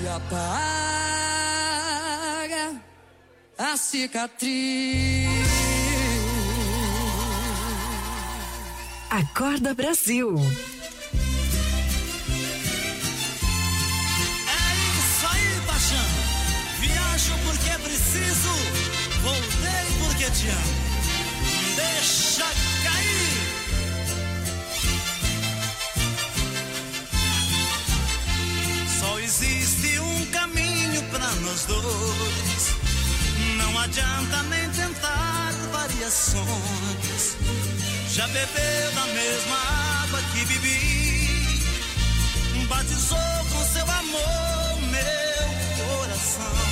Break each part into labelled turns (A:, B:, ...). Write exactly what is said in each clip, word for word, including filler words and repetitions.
A: e apaga a cicatriz.
B: Acorda Brasil.
C: É isso aí, paixão. Viajo porque é preciso, voltei porque te amo. Deixa cair. Só existe um caminho pra nós dois. Não adianta nem tentar variações. Já bebeu da mesma água que bebi, batizou com seu amor meu coração.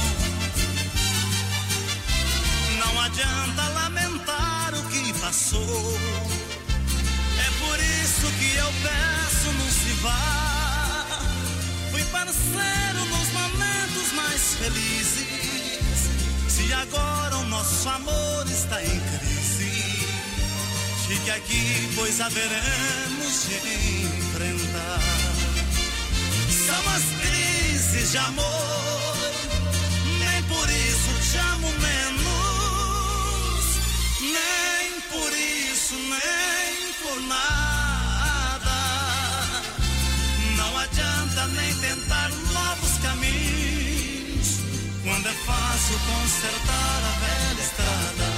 C: Não adianta lamentar o que passou. É por isso que eu peço, não se vá. Fui parceiro nos momentos mais felizes. Se agora o nosso amor está em crise, fique aqui, pois haveremos de enfrentar. São as crises de amor, nem por isso te amo menos, nem por isso, nem por nada. Não adianta nem tentar novos caminhos, quando é fácil consertar a velha estrada.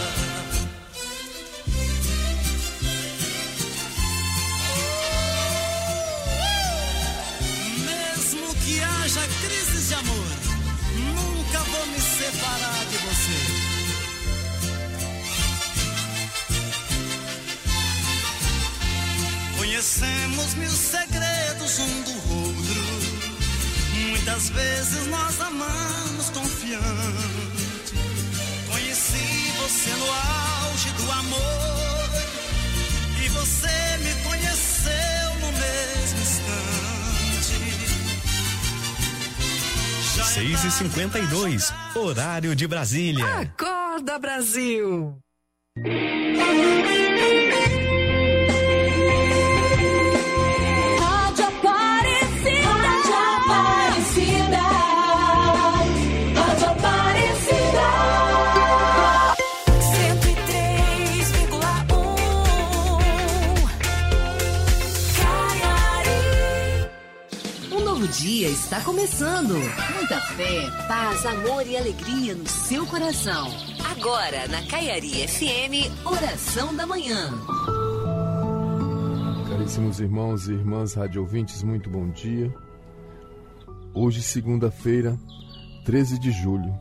C: Que haja crises de amor, nunca vou me separar de você. Conhecemos mil segredos um do outro. Muitas vezes nós amamos confiante. Conheci você no auge do amor, e você me conheceu no mesmo instante.
D: seis e cinquenta e dois, horário de Brasília.
B: Acorda Brasil.
E: Rádio Aparecida. Rádio Aparecida. Rádio Aparecida. cento e três vírgula um. Caiari.
F: Um novo dia está começando. Muita fé, paz, amor e alegria no seu coração. Agora, na Caiari F M, Oração da Manhã.
G: Caríssimos irmãos e irmãs rádio ouvintes, muito bom dia. Hoje, segunda-feira, treze de julho.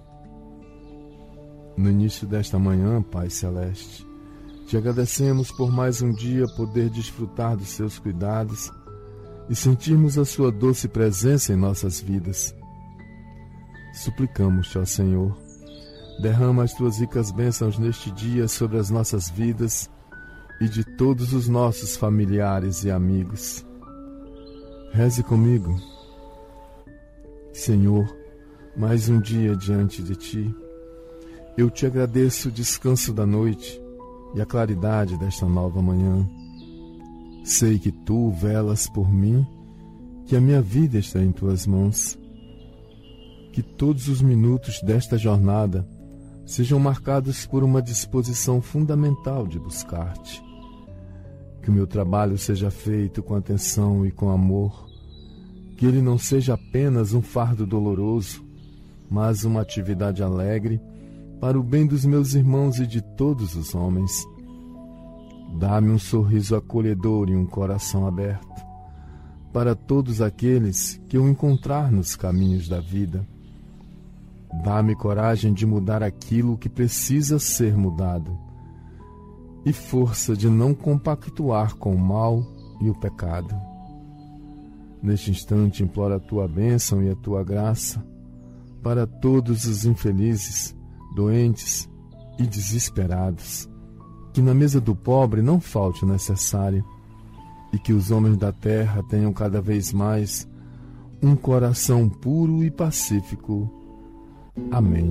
G: No início desta manhã, Pai Celeste, te agradecemos por mais um dia poder desfrutar dos seus cuidados e sentirmos a sua doce presença em nossas vidas. Suplicamos-te, ó Senhor, derrama as tuas ricas bênçãos neste dia sobre as nossas vidas e de todos os nossos familiares e amigos. Reze comigo. Senhor, mais um dia diante de ti. Eu te agradeço o descanso da noite e a claridade desta nova manhã. Sei que tu velas por mim, que a minha vida está em tuas mãos. Que todos os minutos desta jornada sejam marcados por uma disposição fundamental de buscar-te. Que o meu trabalho seja feito com atenção e com amor. Que ele não seja apenas um fardo doloroso, mas uma atividade alegre para o bem dos meus irmãos e de todos os homens. Dá-me um sorriso acolhedor e um coração aberto para todos aqueles que eu encontrar nos caminhos da vida. Dá-me coragem de mudar aquilo que precisa ser mudado e força de não compactuar com o mal e o pecado. Neste instante imploro a tua bênção e a tua graça para todos os infelizes, doentes e desesperados. Que na mesa do pobre não falte o necessário e que os homens da terra tenham cada vez mais um coração puro e pacífico. Amém.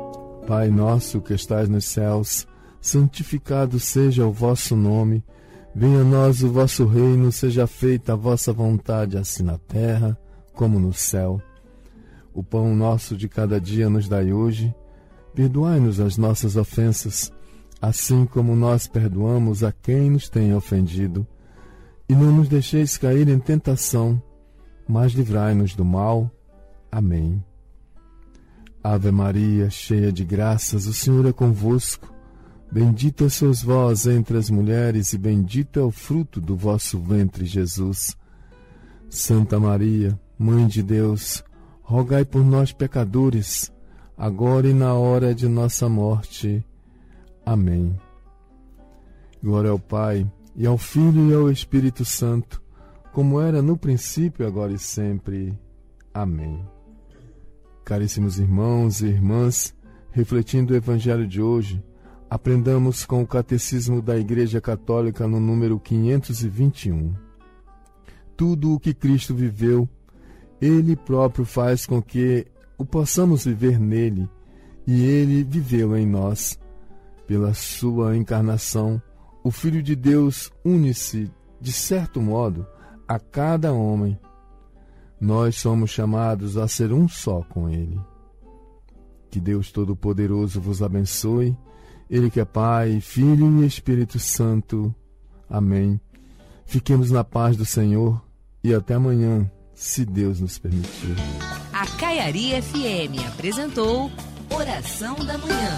G: Pai nosso que estais nos céus, santificado seja o vosso nome. Venha a nós o vosso reino, seja feita a vossa vontade, assim na terra como no céu. O pão nosso de cada dia nos dai hoje. Perdoai-nos as nossas ofensas, assim como nós perdoamos a quem nos tem ofendido. E não nos deixeis cair em tentação, mas livrai-nos do mal. Amém. Ave Maria, cheia de graças, o Senhor é convosco. Bendita sois vós entre as mulheres, e bendito é o fruto do vosso ventre, Jesus. Santa Maria, Mãe de Deus, rogai por nós, pecadores, agora e na hora de nossa morte. Amém. Glória ao Pai, e ao Filho e ao Espírito Santo, como era no princípio, agora e sempre. Amém. Caríssimos irmãos e irmãs, refletindo o Evangelho de hoje, aprendamos com o Catecismo da Igreja Católica no número quinhentos e vinte e um. Tudo o que Cristo viveu, Ele próprio faz com que o possamos viver nele, e Ele viveu em nós. Pela sua encarnação, o Filho de Deus une-se, de certo modo, a cada homem. Nós somos chamados a ser um só com Ele. Que Deus Todo-Poderoso vos abençoe, Ele que é Pai, Filho e Espírito Santo. Amém. Fiquemos na paz do Senhor e até amanhã, se Deus nos permitir.
F: A Caiari F M apresentou Oração da Manhã.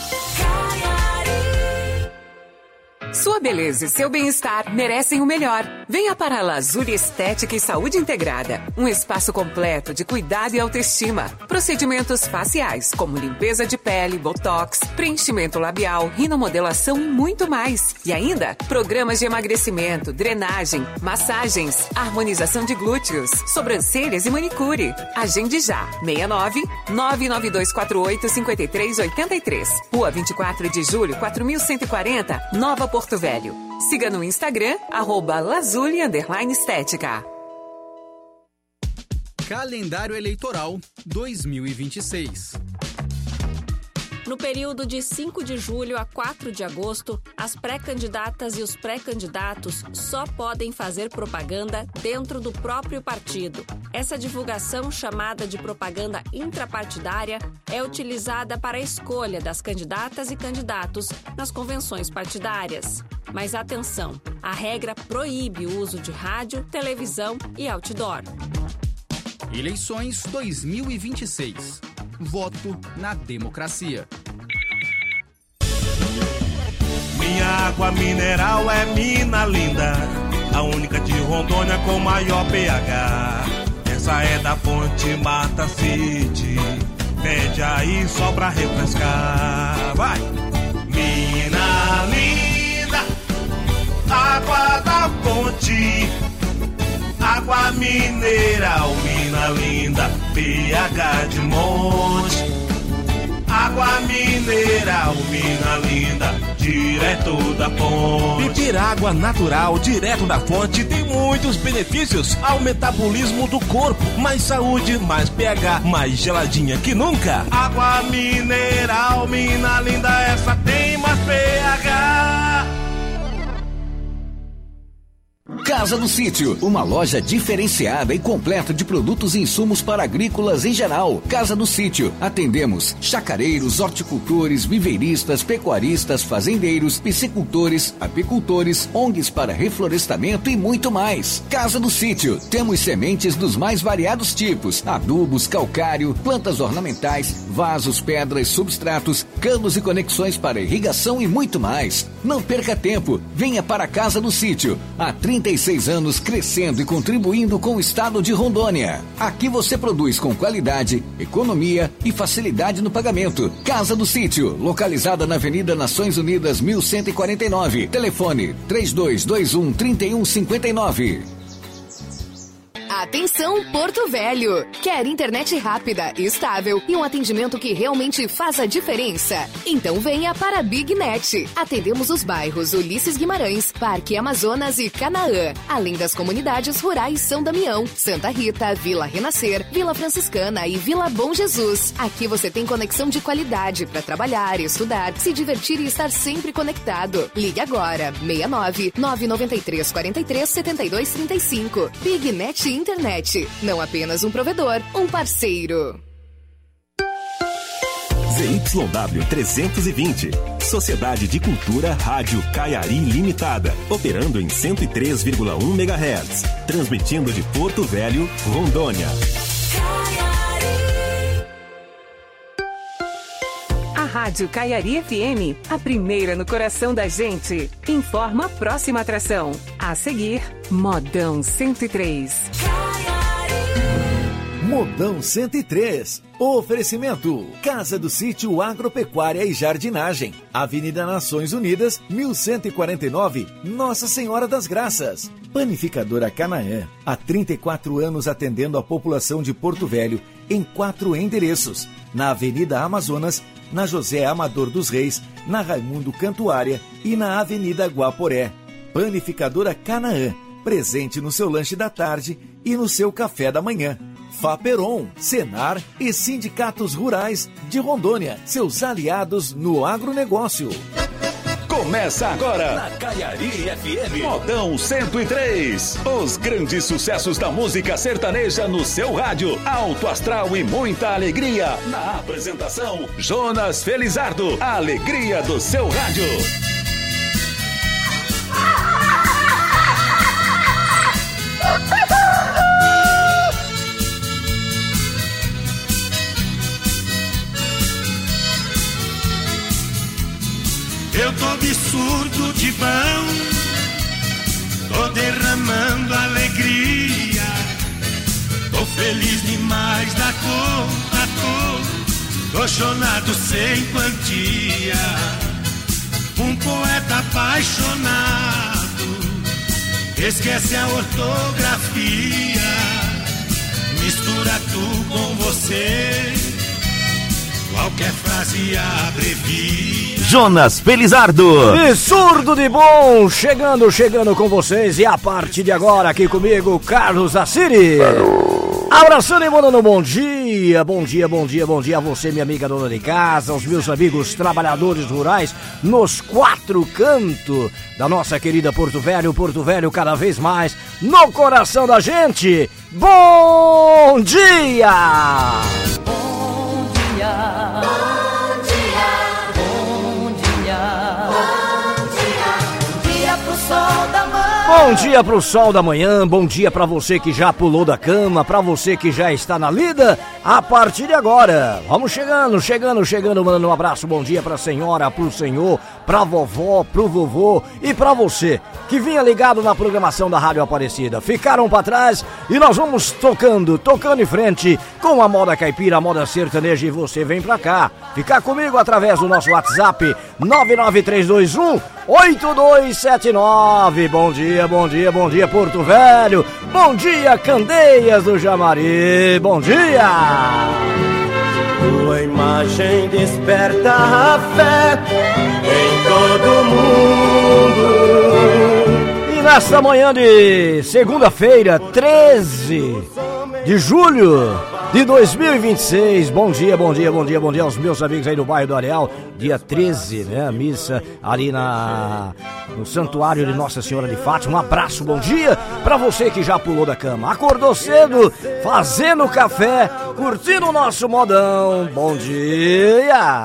B: Sua beleza e seu bem-estar merecem o melhor. Venha para a Lazuli Estética e Saúde Integrada. Um espaço completo de cuidado e autoestima. Procedimentos faciais, como limpeza de pele, botox, preenchimento labial, rinomodelação e muito mais. E ainda, programas de emagrecimento, drenagem, massagens, harmonização de glúteos, sobrancelhas e manicure. Agende já. seis nove nove nove dois quatro oito cinco três oito três. Rua vinte e quatro de julho, quatro mil cento e quarenta, Nova Porto Velho. Siga no Instagram, arroba Lazuli underline estética.
H: Calendário Eleitoral dois mil e vinte e seis.
I: No período de cinco de julho a quatro de agosto, as pré-candidatas e os pré-candidatos só podem fazer propaganda dentro do próprio partido. Essa divulgação, chamada de propaganda intrapartidária, é utilizada para a escolha das candidatas e candidatos nas convenções partidárias. Mas atenção, a regra proíbe o uso de rádio, televisão e outdoor.
H: Eleições dois mil e vinte e seis. Voto na democracia.
J: Minha água mineral é mina linda, a única de Rondônia com maior pH. Essa é da fonte Mata City, pede aí só pra refrescar. Vai! Mina linda, água da fonte, água mineral, mina linda, pH de monte. Água mineral, mina linda, direto da fonte.
K: Beber água natural, direto da fonte, tem muitos benefícios ao metabolismo do corpo. Mais saúde, mais pH, mais geladinha que nunca.
J: Água mineral, mina linda, essa tem mais pH.
L: Casa do Sítio, uma loja diferenciada e completa de produtos e insumos para agrícolas em geral. Casa do Sítio, atendemos chacareiros, horticultores, viveiristas, pecuaristas, fazendeiros, piscicultores, apicultores, O N Gs para reflorestamento e muito mais. Casa do Sítio, temos sementes dos mais variados tipos, adubos, calcário, plantas ornamentais, vasos, pedras, substratos, canos e conexões para irrigação e muito mais. Não perca tempo, venha para a Casa do Sítio, há trinta e seis anos crescendo e contribuindo com o estado de Rondônia. Aqui você produz com qualidade, economia e facilidade no pagamento. Casa do Sítio, localizada na Avenida Nações Unidas mil cento e quarenta e nove. Telefone três dois dois um, três um cinco nove.
M: Atenção, Porto Velho! Quer internet rápida, estável e um atendimento que realmente faz a diferença? Então venha para a Big Net. Atendemos os bairros Ulisses Guimarães, Parque Amazonas e Canaã, além das comunidades rurais São Damião, Santa Rita, Vila Renascer, Vila Franciscana e Vila Bom Jesus. Aqui você tem conexão de qualidade para trabalhar, estudar, se divertir e estar sempre conectado. Ligue agora, seis nove nove nove três quatro três sete dois três cinco. Big Net Internet. Não apenas um provedor, um parceiro.
N: Z Y W trezentos e vinte. Sociedade de Cultura Rádio Caiari Limitada. Operando em cento e três vírgula um megahertz. Transmitindo de Porto Velho, Rondônia.
B: A Rádio Caiari F M, a primeira no coração da gente, informa a próxima atração. A seguir, Modão cento e três.
O: Modão cento e três. Oferecimento: Casa do Sítio Agropecuária e Jardinagem. Avenida Nações Unidas, mil cento e quarenta e nove, Nossa Senhora das Graças. Panificadora Canaã. Há trinta e quatro anos atendendo a população de Porto Velho em quatro endereços. Na Avenida Amazonas, na José Amador dos Reis, na Raimundo Cantuária e na Avenida Guaporé. Panificadora Canaã. Presente no seu lanche da tarde e no seu café da manhã. Faperon, Senar e sindicatos rurais de Rondônia, seus aliados no agronegócio.
P: Começa agora na Caiari F M, Modão cento e três. Os grandes sucessos da música sertaneja no seu rádio. Alto astral e muita alegria. Na apresentação, Jonas Felizardo. A alegria do seu rádio.
J: Eu tô absurdo de bom, tô derramando alegria, tô feliz demais da conta, tô, tô chonado sem quantia, um poeta apaixonado, esquece a ortografia, mistura tu com você, qualquer frase abrevia.
K: Jonas Felizardo.
Q: E surdo de bom, chegando, chegando com vocês. E a partir de agora, aqui comigo, Carlos Assiri. Abraçando e mandando um bom dia, bom dia, bom dia, bom dia a você, minha amiga dona de casa, aos meus amigos trabalhadores rurais, nos quatro cantos da nossa querida Porto Velho, Porto Velho cada vez mais no coração da gente. Bom dia!
E: Bom dia! Bom dia! Bom dia! Bom dia! Dia pro sol da manhã!
Q: Bom dia pro sol da manhã, bom dia pra você que já pulou da cama, pra você que já está na lida, a partir de agora. Vamos chegando, chegando, chegando, mandando um abraço, bom dia pra senhora, pro senhor, pra vovó, pro vovô e pra você que vinha ligado na programação da Rádio Aparecida. Ficaram pra trás e nós vamos tocando, tocando em frente com a moda caipira, a moda sertaneja e você vem pra cá. Ficar comigo através do nosso WhatsApp nove nove três dois um oito dois sete nove. Bom dia, bom dia, bom dia Porto Velho. Bom dia Candeias do Jamari. Bom dia.
R: Tua imagem desperta a fé em todo mundo.
Q: E nesta manhã de segunda-feira, treze de julho de dois mil e vinte e seis, bom dia, bom dia, bom dia, bom dia aos meus amigos aí no bairro do Areal, dia treze, né, a missa ali na, no Santuário de Nossa Senhora de Fátima. Um abraço, bom dia pra você que já pulou da cama, acordou cedo, fazendo café, curtindo o nosso modão, bom dia!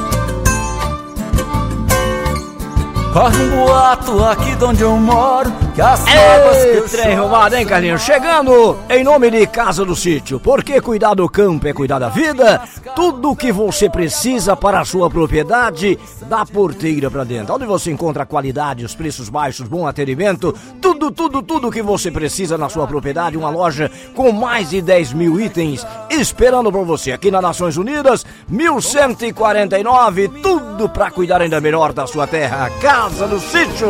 S: Corre um boato aqui de onde eu moro,
R: que as mágoas que eu
Q: trem arrumado, hein, Carlinhos? Chegando em nome de Casa do Sítio, porque cuidar do campo é cuidar da vida. Tudo o que você precisa para a sua propriedade, da porteira pra dentro. Onde você encontra a qualidade, os preços baixos, bom atendimento, tudo, tudo, tudo que você precisa na sua propriedade. Uma loja com mais de dez mil itens esperando por você. Aqui na Nações Unidas, mil cento e quarenta e nove, tudo pra cuidar ainda melhor da sua terra. Casa do Sítio.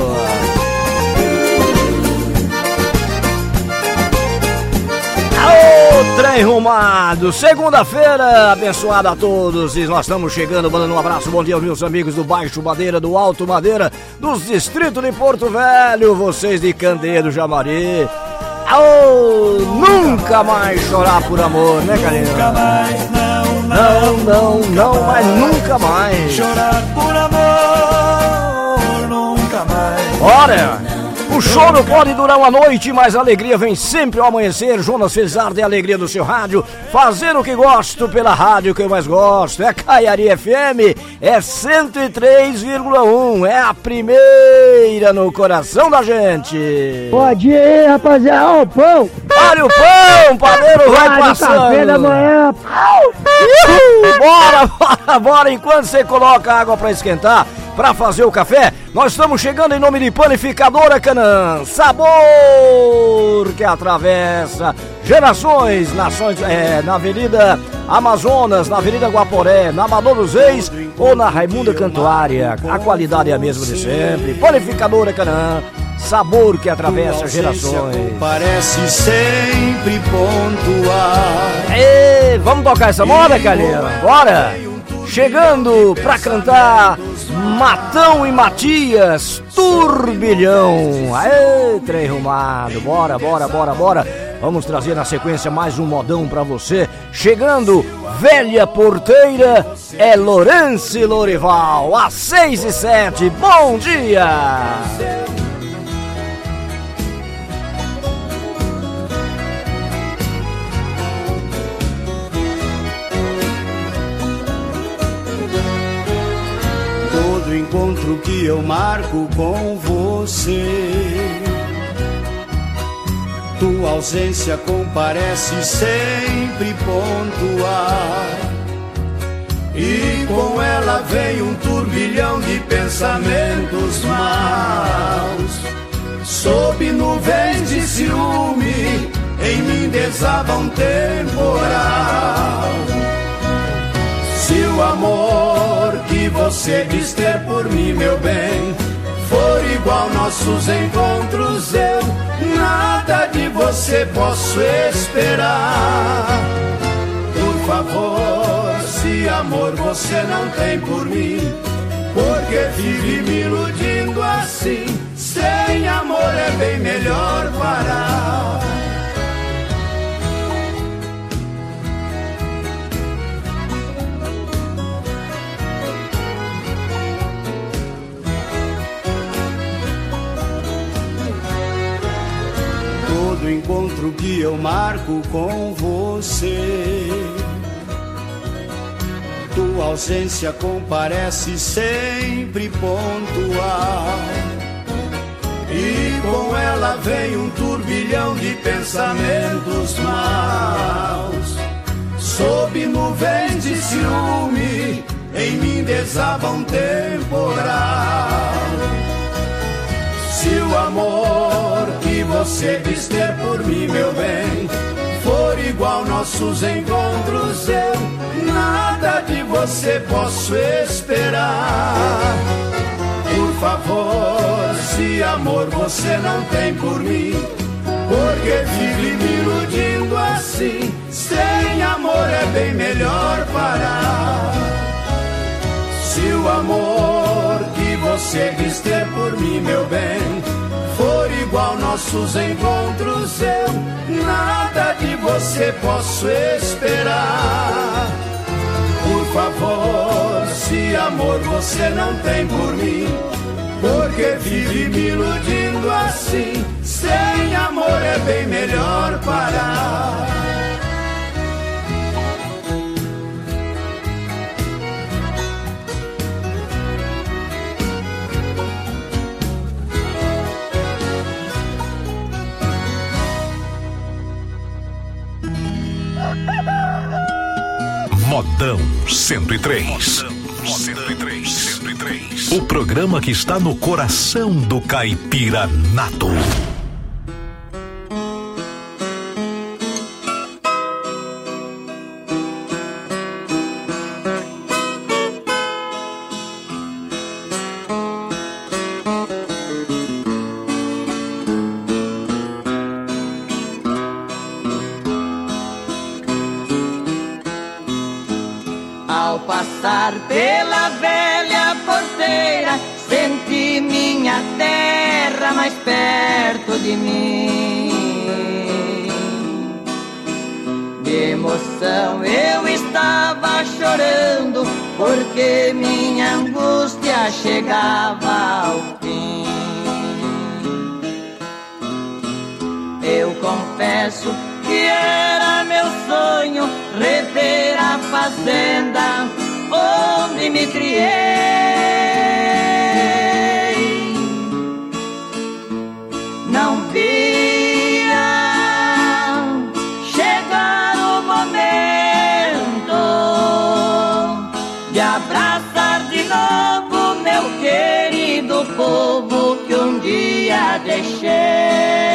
Q: Ô, trem rumado, segunda-feira abençoada a todos. E nós estamos chegando, mandando um abraço, bom dia aos meus amigos do Baixo Madeira, do Alto Madeira, dos distritos de Porto Velho, vocês de Candeiro, Jamari. Oh, nunca mais chorar por amor, né, Carlinhos?
R: Nunca mais, não,
Q: não, não, não, mas nunca mais
R: chorar por amor, nunca mais.
Q: Ora, o choro pode durar uma noite, mas a alegria vem sempre ao amanhecer. Jonas Cesar de Alegria do seu rádio, fazer o que gosto pela rádio que eu mais gosto. É Caiari F M, é cento e três vírgula um, é a primeira no coração da gente.
S: Pode ir, rapaziada, ó, o pão.
Q: Olha o pão, o padeiro vai passando.
S: Café da manhã.
Q: Bora, bora, bora, enquanto você coloca a água pra esquentar, pra fazer o café, nós estamos chegando em nome de Panificadora Canaã. Sabor que atravessa gerações, nações, é, na Avenida Amazonas, na Avenida Guaporé, na Amador dos Reis ou na Raimunda Cantuária. A qualidade é a mesma de sempre. Panificadora Canaã, sabor que atravessa gerações.
R: Parece sempre pontuar.
Q: Ei, vamos tocar essa moda, Calheira? Bora! Chegando pra cantar Matão e Matias, Turbilhão. Aê, trem rumado, bora, bora, bora, bora. Vamos trazer na sequência mais um modão pra você. Chegando, Velha Porteira, é Lourenço Lorival, às seis e sete. Bom dia!
R: Todo encontro que eu marco com você, tua ausência comparece sempre pontuar. E com ela vem um turbilhão de pensamentos maus. Sob nuvens de ciúme, em mim desaba um temporal. Se o amor que você diz ter por mim, meu bem, for igual nossos encontros, eu nada de você posso esperar. Por favor, se amor você não tem por mim, porque vive me iludindo assim. Sem amor é bem melhor parar. Todo encontro que eu marco com você, tua ausência comparece sempre pontual. E com ela vem um turbilhão de pensamentos maus. Sob nuvens de ciúme, em mim desaba um temporal. Se o amor que você diz ter por mim, meu bem, for igual nossos encontros, eu nada de você posso esperar. Por favor, se amor você não tem por mim, porque vive me iludindo assim. Sem amor é bem melhor parar. Se o amor que você diz ter por mim, meu bem, for igual nossos encontros, eu nada de você posso esperar. Por favor, se amor você não tem por mim, porque vive me iludindo assim. Sem amor é bem melhor parar.
P: cento e três. Modão cento e três. cento e três. O programa que está no coração do caipira nato.
E: Pela velha porteira, senti minha terra mais perto de mim. De emoção eu estava chorando, porque minha angústia chegava ao fim. Eu confesso que era meu sonho rever a fazenda onde me criei. Não via chegar o momento de abraçar de novo meu querido povo que um dia deixei.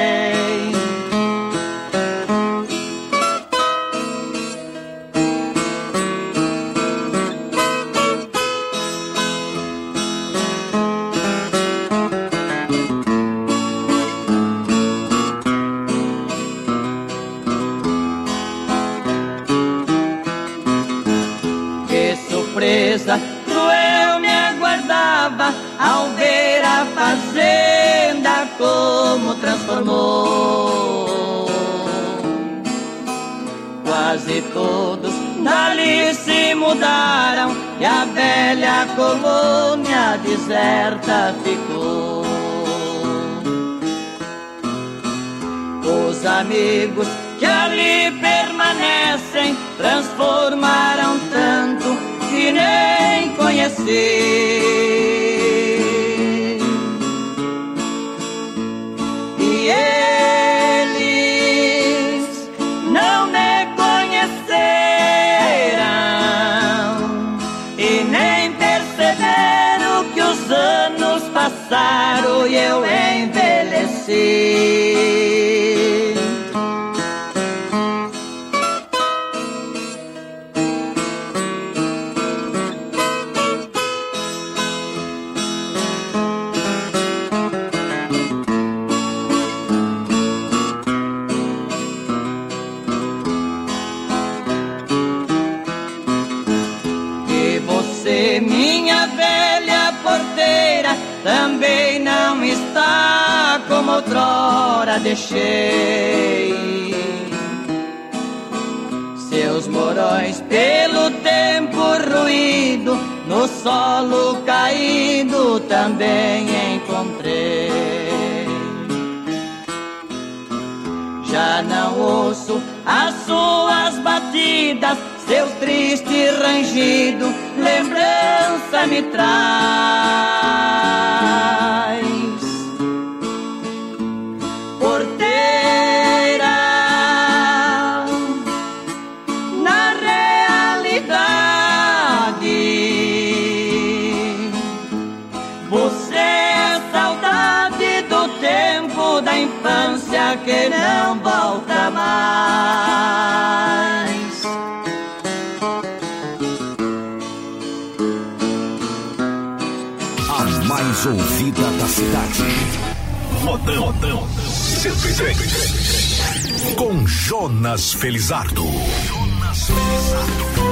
E: Cruel me aguardava ao ver a fazenda como transformou. Quase todos dali se mudaram e a velha colônia deserta ficou. Os amigos que ali permanecem transformaram tanto que nem conheci. E eles não me conheceram e nem perceberam que os anos passaram e eu envelheci. Também não está como outrora deixei. Seus morões pelo tempo ruído, no solo caído também encontrei. Já não ouço as suas batidas, seu triste rangido, lembrança me traz. Porteira, na realidade, você é saudade do tempo da infância que não volta mais.
P: Mais ouvida da cidade. Modão, Modão cento e três. Com Jonas Felizardo. Jonas Felizardo.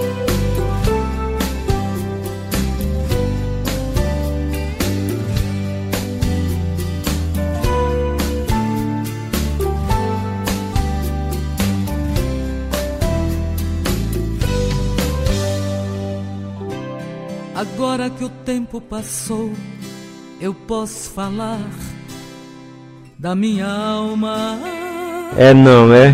A: Agora que o tempo passou, eu posso falar da minha alma.
Q: É não, é?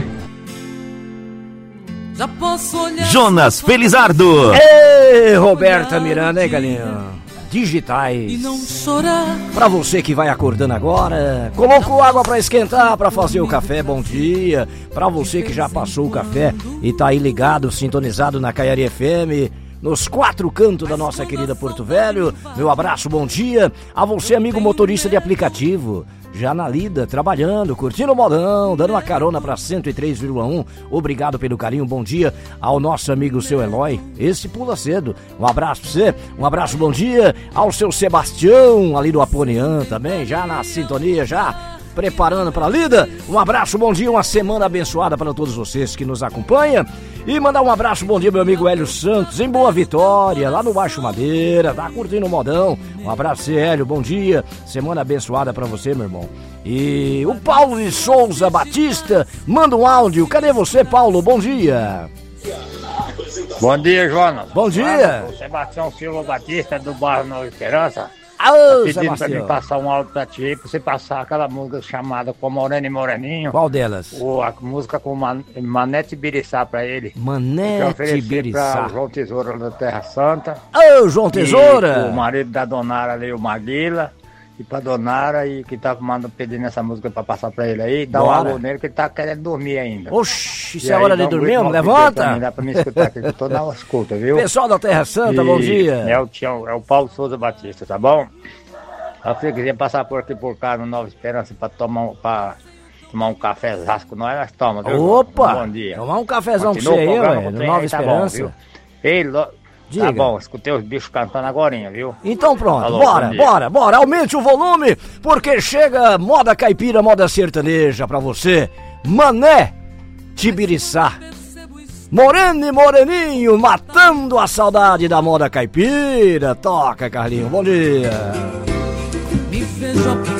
A: Já posso olhar.
P: Jonas Felizardo.
Q: Ei, Roberta Miranda, hein, galinha? digitais.
A: E não chorar.
Q: Pra você que vai acordando agora, colocou água pra esquentar, pra fazer o café, bom dia. Pra você que já passou o café e tá aí ligado, sintonizado na Caiari F M, nos quatro cantos da nossa querida Porto Velho, meu abraço, bom dia. A você, amigo motorista de aplicativo, já na lida, trabalhando, curtindo o modão, dando uma carona pra cento e três vírgula um. Obrigado pelo carinho, bom dia ao nosso amigo seu Eloy, esse pula cedo. Um abraço pra você, um abraço, bom dia ao seu Sebastião, ali do Aponian também, já na sintonia, já preparando pra lida. Um abraço, bom dia, uma semana abençoada para todos vocês que nos acompanham. E mandar um abraço, bom dia, meu amigo Hélio Santos, em Boa Vitória, lá no Baixo Madeira, tá curtindo o modão. Um abraço, você, Hélio, bom dia, semana abençoada pra você, meu irmão. E o Paulo de Souza Batista manda um áudio. Cadê você, Paulo? Bom dia.
T: Bom dia, Jonas.
Q: Bom dia.
T: O Sebastião Silva Batista, do bairro Nova Esperança.
Q: Alô,
T: pedindo
Q: Sebastião.
T: pra mim passar um áudio pra ti aí, pra você passar aquela música chamada Com Moreno e Moreninho.
Q: Qual delas?
T: O, a música com Man, Manete Biriçá pra ele.
Q: Manete Biriçá.
T: Pra João Tesoura da Terra Santa.
Q: Ô, João Tesoura.
T: E o marido da Donara ali, o Maguila. E pra Donara, e que tá mandando, pedindo essa música pra passar pra ele aí. Dá um alô nele que ele tá querendo dormir ainda.
Q: Oxi, isso é hora de dormir, homem? Levanta.
T: Mim, dá pra me escutar aqui, que eu tô na escuta, viu?
Q: Pessoal da Terra Santa,
T: e
Q: bom dia.
T: É o, Tião, é o Paulo Souza Batista, tá bom? Se você quiser passar por aqui por cá no Nova Esperança pra tomar um, pra tomar um cafezasco, nós, nós toma, viu?
Q: Opa!
T: Um bom dia.
Q: Tomar um cafezão
T: Continua
Q: pra você aí,
T: programa,
Q: ué, no
T: tem
Q: Nova
T: aí,
Q: Esperança.
T: Tá bom, Ei, lo...
Q: Diga.
T: Tá bom, escutei os bichos cantando agorinha, viu?
Q: Então pronto,
T: Alô,
Q: bora, bora, bora, aumente o volume, porque chega moda caipira, moda sertaneja pra você. Mané Tibiriçá. Moreno e Moreninho, matando a saudade da moda caipira. Toca, Carlinho, bom dia.
A: Me vejo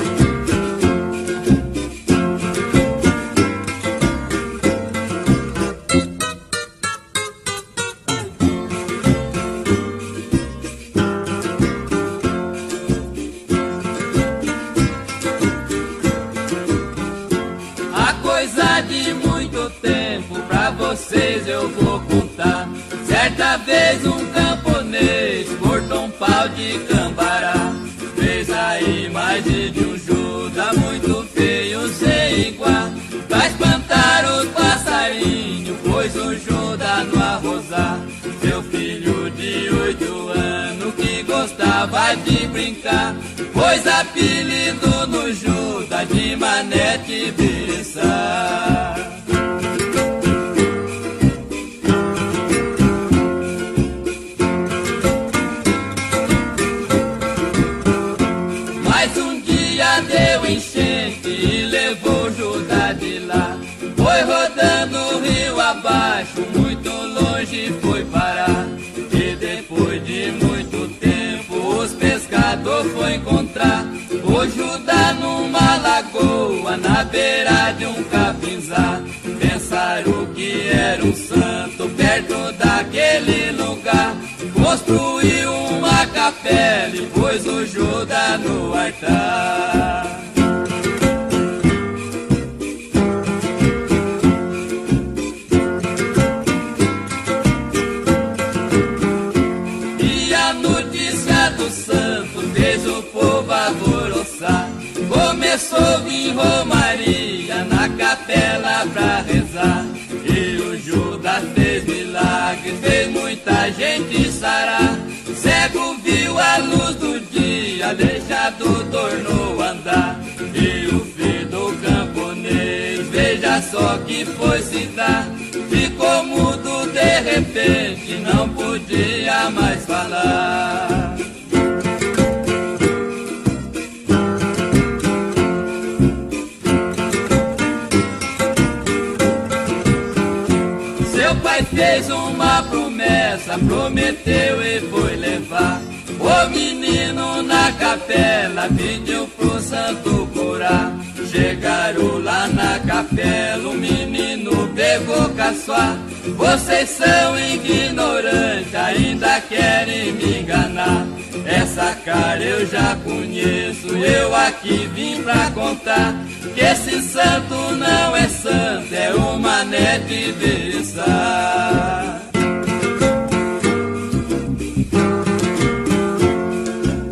U: vocês eu vou contar. Certa vez um camponês cortou um pau de cambará. Fez aí imagem de um Judas muito feio, sem igual. Pra espantar os passarinhos, pôs o Judas no arrozar. Seu filho de oito anos que gostava de brincar, pôs apelido no Judas de Manete Biriçá. Deu enchente e levou Judas de lá. Foi rodando o rio abaixo, muito longe foi parar. E depois de muito tempo os pescadores foi encontrar o Judas numa lagoa, na beira de um capinzá. Pensaram que era um santo perto daquele lugar. Construiu uma capela e pôs o Judas no altar. E a notícia do santo fez o povo alvoroçar. Começou a vir romaria na capela pra rezar. E o Judas fez milagres, fez muita gente sarar. Cego viu a luz do dia, aleijado tornou a andar. E o filho do camponês, veja só que foi se dar. Ficou mudo de repente, não podia mais falar. Seu pai fez uma promessa, prometeu e foi levar o menino na capela, pediu pro santo curar. Chegaram lá na capela, o menino pegou caçoar. Vocês são ignorantes, ainda querem me enganar. Essa cara eu já conheço, eu aqui vim pra contar que esse santo não é santo, é o Manete Biriçá.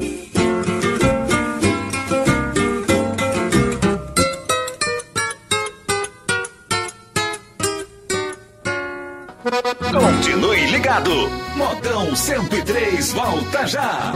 P: Sul. Modão cento e três volta já.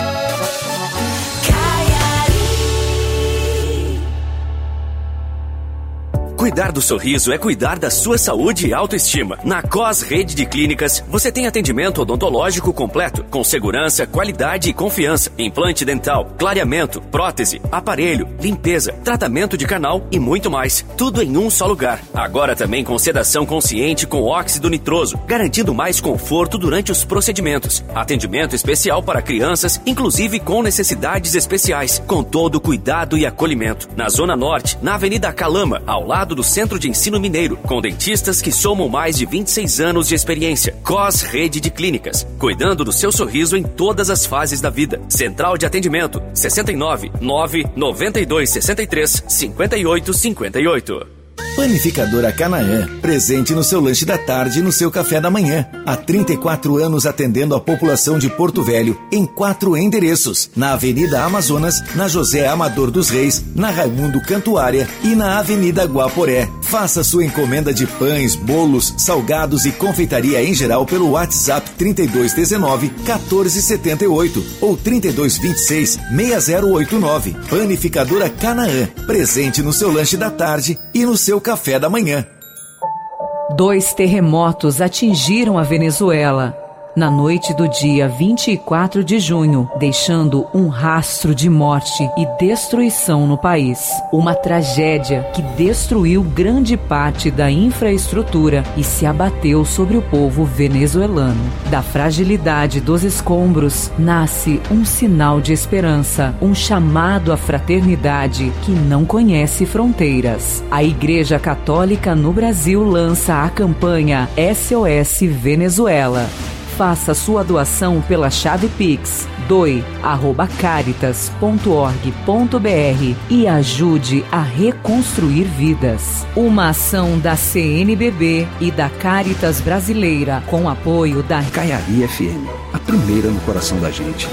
C: Cuidar do sorriso é cuidar da sua saúde e autoestima. Na Cos Rede de Clínicas, você tem atendimento odontológico completo, com segurança, qualidade e confiança. Implante dental, clareamento, prótese, aparelho, limpeza, tratamento de canal e muito mais. Tudo em um só lugar. Agora também com sedação consciente com óxido nitroso, garantindo mais conforto durante os procedimentos. Atendimento especial para crianças, inclusive com necessidades especiais, com todo cuidado e acolhimento. Na Zona Norte, na Avenida Calama, ao lado do Centro de Ensino Mineiro, com dentistas que somam mais de vinte e seis anos de experiência. Cos Rede de Clínicas, cuidando do seu sorriso em todas as fases da vida. Central de atendimento, sessenta e nove, nove, noventa e dois, sessenta e três, cinquenta e oito, cinquenta e oito.
O: Panificadora Canaã, presente no seu lanche da tarde e no seu café da manhã. Há trinta e quatro anos atendendo a população de Porto Velho em quatro endereços. Na Avenida Amazonas, na José Amador dos Reis, na Raimundo Cantuária e na Avenida Guaporé. Faça sua encomenda de pães, bolos, salgados e confeitaria em geral pelo WhatsApp trinta e dois dezenove, quatorze setenta e oito ou trinta e dois vinte e seis, seis zero oito nove. Panificadora Canaã, presente no seu lanche da tarde e no seu café da manhã.
V: Dois terremotos atingiram a Venezuela na noite do dia vinte e quatro de junho, deixando um rastro de morte e destruição no país. Uma tragédia que destruiu grande parte da infraestrutura e se abateu sobre o povo venezuelano. Da fragilidade dos escombros nasce um sinal de esperança, um chamado à fraternidade que não conhece fronteiras. A Igreja Católica no Brasil lança a campanha S O S Venezuela. Faça sua doação pela chave Pix doe arroba caritas ponto org ponto br e ajude a reconstruir vidas. Uma ação da C N B B e da Caritas Brasileira com apoio da
W: Caiari F M, a primeira no coração da gente.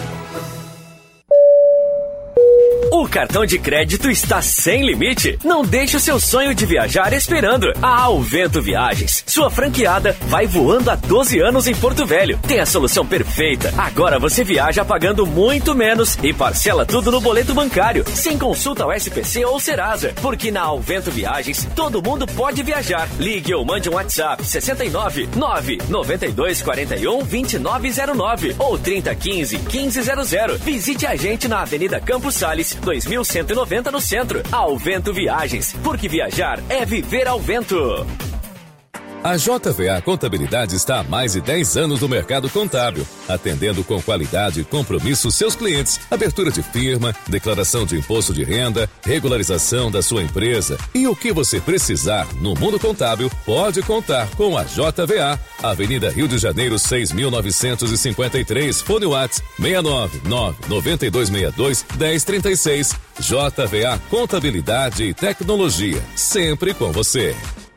C: O cartão de crédito está sem limite? Não deixe o seu sonho de viajar esperando. A Alvento Viagens, sua franqueada, vai voando há doze anos em Porto Velho. Tem a solução perfeita. Agora você viaja pagando muito menos e parcela tudo no boleto bancário, sem consulta ao S P C ou Serasa. Porque na Alvento Viagens, todo mundo pode viajar. Ligue ou mande um WhatsApp sessenta e nove, nove, noventa e dois, quarenta e um, vinte e nove zero nove ou trinta, quinze, quinze zero zero. Visite a gente na Avenida Campos Sales, dois mil cento e noventa no centro. Alvento Viagens, porque viajar é viver ao vento.
X: A J V A Contabilidade está há mais de dez anos no mercado contábil, atendendo com qualidade e compromisso seus clientes. Abertura de firma, declaração de imposto de renda, regularização da sua empresa e o que você precisar no mundo contábil, pode contar com a J V A. Avenida Rio de Janeiro, seis mil novecentos e cinquenta e três, fone WhatsApp seis nove nove, nove dois seis dois, um zero três seis. J V A Contabilidade e Tecnologia, sempre com você.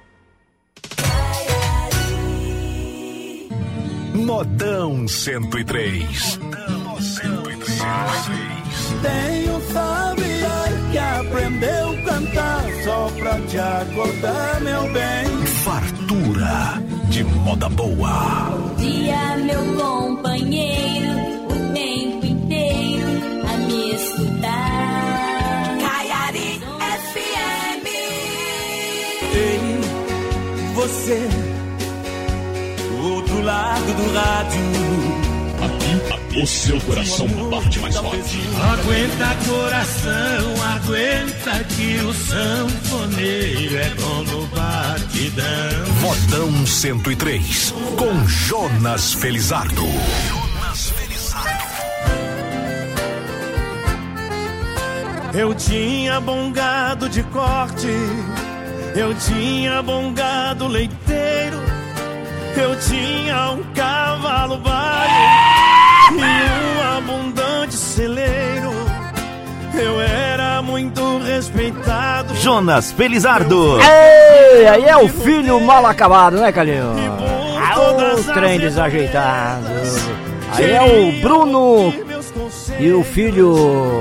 P: Modão cento e três. Modão cento e três.
J: Tem um Fabiano que aprendeu a cantar só pra te acordar, meu bem.
P: Fartura de moda boa.
Y: Bom dia, meu companheiro, o tempo inteiro a me escutar. Caiari F M.
J: Ei, você, do outro lado do rádio.
P: Aqui, aqui, o seu coração bate mais forte.
J: Aguenta coração, aguenta que o sanfoneiro é bom no batidão.
P: Modão cento e três, com Jonas Felizardo. Jonas Felizardo.
J: Eu tinha bom gado de corte, eu tinha bom gado leiteiro, eu tinha um cavalo baio e um abundante celeiro. Eu era muito respeitado.
Q: Jonas Felizardo. Ei, aí é o filho mal acabado, né, Calil? Ah, o trem desajeitado. Aí é o Bruno e o filho